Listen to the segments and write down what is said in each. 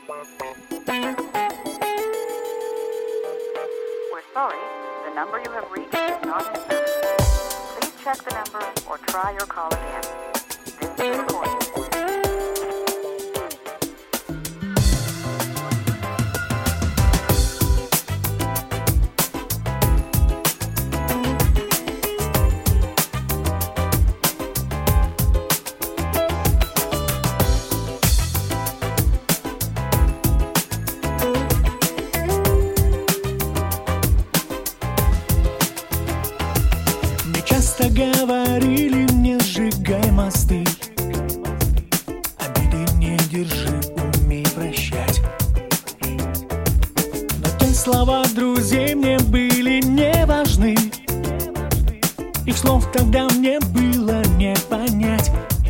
We're sorry, the number you have reached is not in service. Please check the number or try your call again. This is a recording. Часто говорили мне: сжигай мосты, обиды не держи, умей прощать. Но те слова друзей мне были не важны, их слов тогда мне было не понять.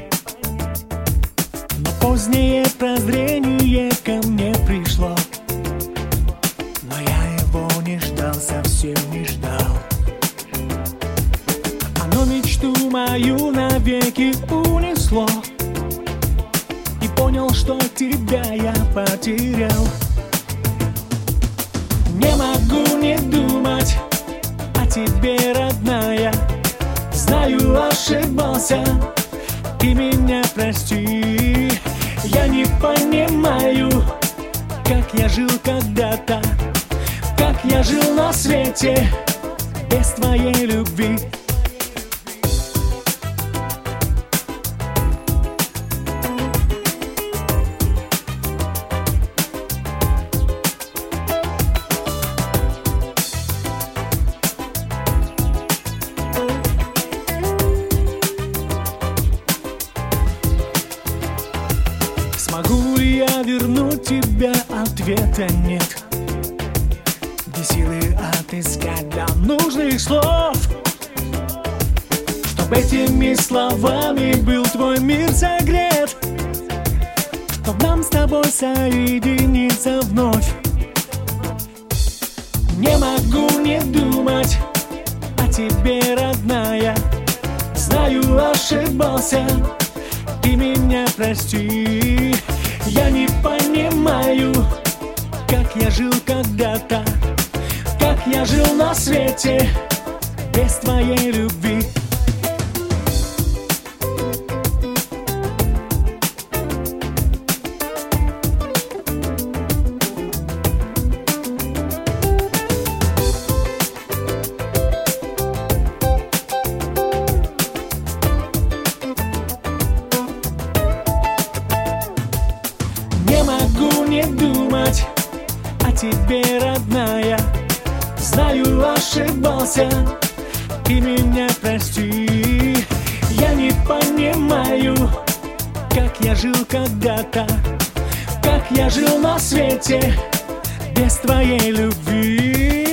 Но позднее прозрение ко мне пришло, но я его не ждал, совсем не ждал. Но мечту мою навеки унесло, и понял, что тебя я потерял. Не могу не думать о тебе, родная. Знаю, ошибался, ты меня прости. Я не понимаю, как я жил когда-то, как я жил на свете без твоей любви. Смогу ли я вернуть тебя? Ответа нет. Без силы отыскать для нужных слов, чтоб этими словами был твой мир согрет, чтоб нам с тобой соединиться вновь. Не могу не думать о тебе, родная. Знаю, ошибался, ты меня прости. Я не понимаю, как я жил когда-то, как я жил на свете без твоей любви. Не могу не думать о тебе, родная. Знаю, ошибался, ты меня прости. Я не понимаю, как я жил когда-то, как я жил на свете без твоей любви.